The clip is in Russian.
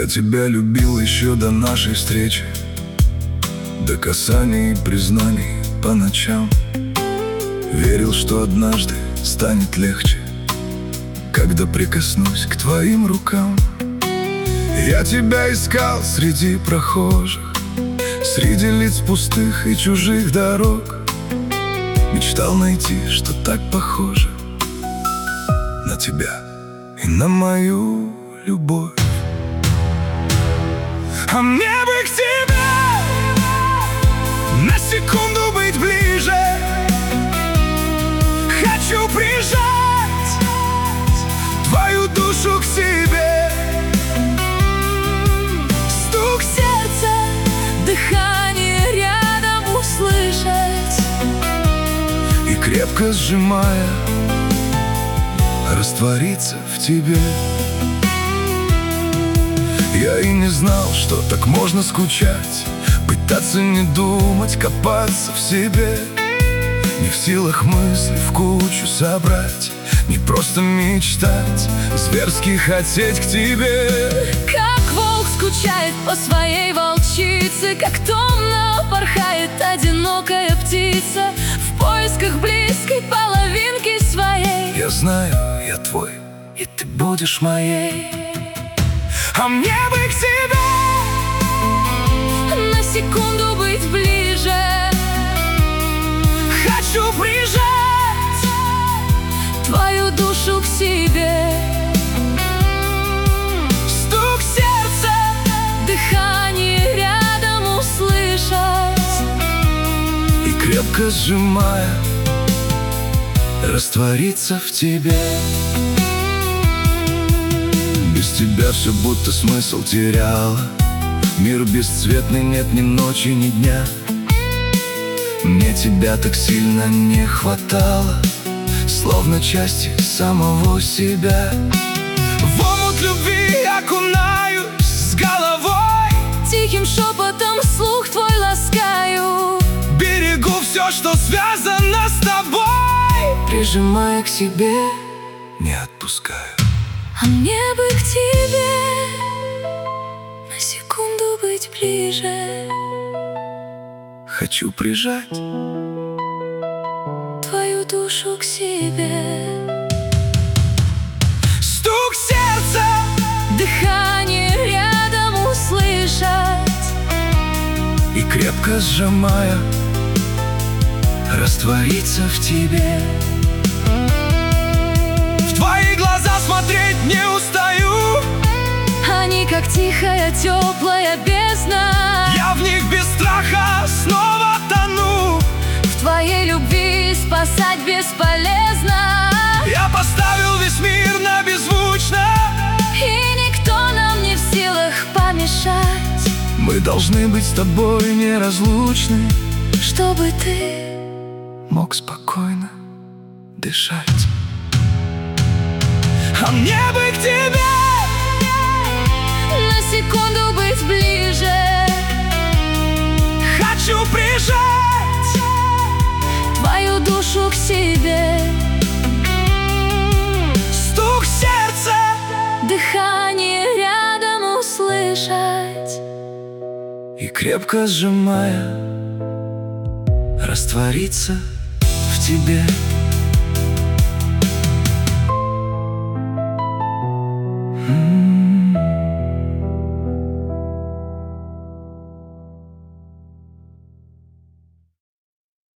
тебя любил еще до нашей встречи, до касаний и признаний по ночам. Верил, что однажды станет легче, когда прикоснусь к твоим рукам. Я тебя искал среди прохожих, среди лиц пустых и чужих дорог. Мечтал найти, что так похоже на тебя и на мою любовь. А мне бы к тебе на секунду быть ближе. Хочу прижать твою душу к себе. Стук сердца, дыхание рядом услышать. И крепко сжимая, раствориться в тебе. Я и не знал, что так можно скучать, пытаться не думать, копаться в себе. Не в силах мысли в кучу собрать, не просто мечтать, зверски хотеть к тебе. Как волк скучает по своей волчице, как томно порхает одинокая птица в поисках близкой половинки своей. Я знаю, я твой, и ты будешь моей. А мне бы к тебе на секунду быть ближе. хочу прижать твою душу к себе. Стук сердца, дыхание рядом услышать. и крепко сжимая, раствориться в тебе. Без тебя все будто смысл теряло. Мир бесцветный, нет ни ночи, ни дня. Мне тебя так сильно не хватало, словно части самого себя. В омут любви окунаюсь с головой, Тихим шепотом слух твой ласкаю. берегу все, что связано с тобой, Прижимая к себе, не отпускаю. а мне бы к тебе на секунду быть ближе. Хочу прижать Твою душу к себе. стук сердца, Дыхание рядом услышать. и крепко сжимая, раствориться в тебе. В твои глаза смотреть не устаю, Они как тихая теплая бездна. я в них без страха снова тону. В твоей любви спасать бесполезно. Я поставил весь мир на беззвучно, И никто нам не в силах помешать, мы должны быть с тобой неразлучны, чтобы ты мог спокойно дышать. А мне бы к тебе на секунду быть ближе. хочу прижать Твою душу к себе. стук сердца, Дыхание рядом услышать. и крепко сжимая, раствориться в тебе.